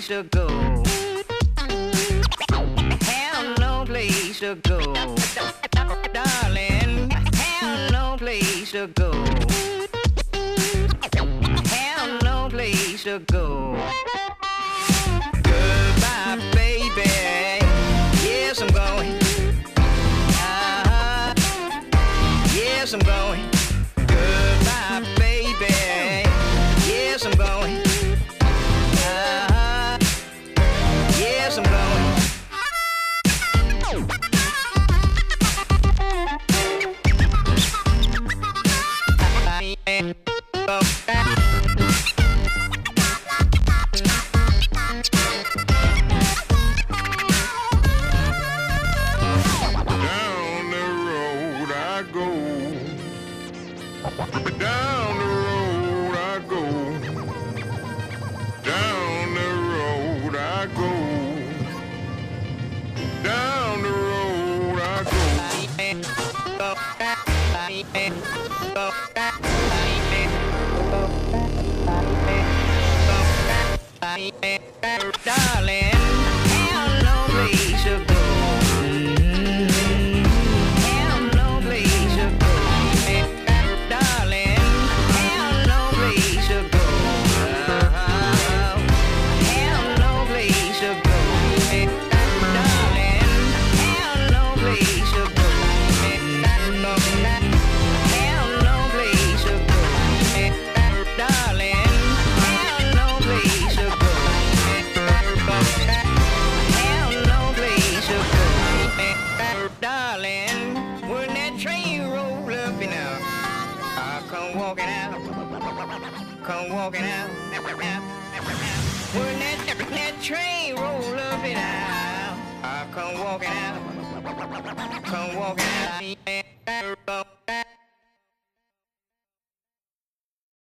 to go. Have no place to go. Darling, have no place to go. Have no place to go. Goodbye, baby. Yes, I'm going. Yes, I'm going. Goodbye, baby. Yes, I'm going. Yes, I'm going. Down the road I go. Down the road I go. Down the road I go. Down the road I go. Darling, have no place to go. Have no place to go. Darling, have no place to go. Have no place to go. Darling, have no place to go. Have no place to go. Darling, have no place to go. Have no place to go. Darling, when that train roll up and out, I come walking out. Come walking out. When that train roll up and out, I come walking out. Come walking out.